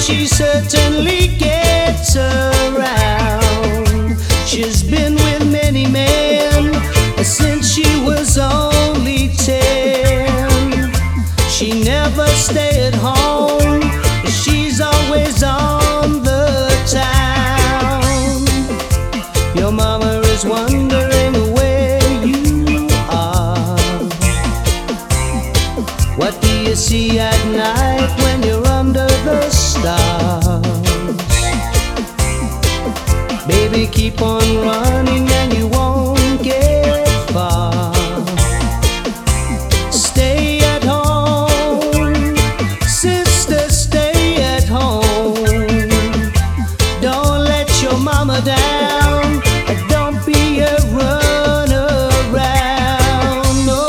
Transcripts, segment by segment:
she certainly gets around. She's been with many men since she was only 10. She never stayed at home, she's always on the town. Your mama is wondering where you are. What do you see at night when you're under the stars? Baby, keep on running and you won't get far. Stay at home, sister, stay at home. Don't let your mama down, don't be a runaround, no.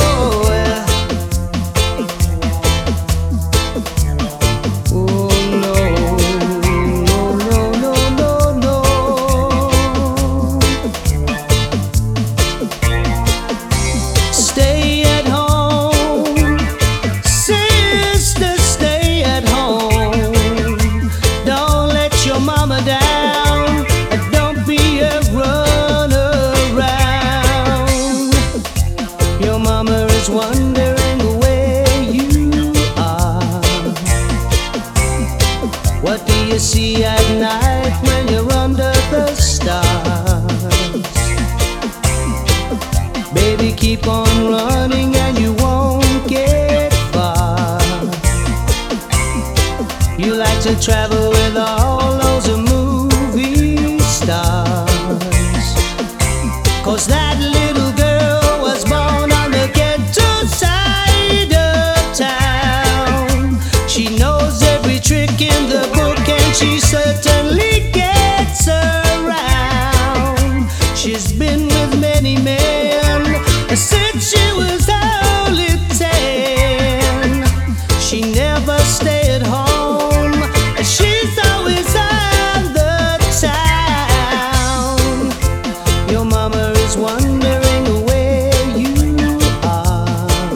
Oh no, no, no, no, no, no. Stay at home, sister, stay at home. Don't let your mama down, don't be a runaround. Your mama is wondering where you are. What do you see at night when you're under the stars? Baby, keep on running and you won't get far. You like to travel with all those movie stars, 'cause that little girl was born on the ghetto side of town. She knows every trick in the book and she certainly gets around. She's been with many men since she was only 10. She never stayed at home, she's always on the town. Your mama is wondering where you are.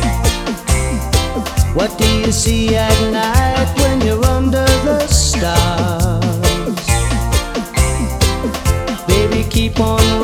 What do you see at night when you're under the stars? Baby, keep on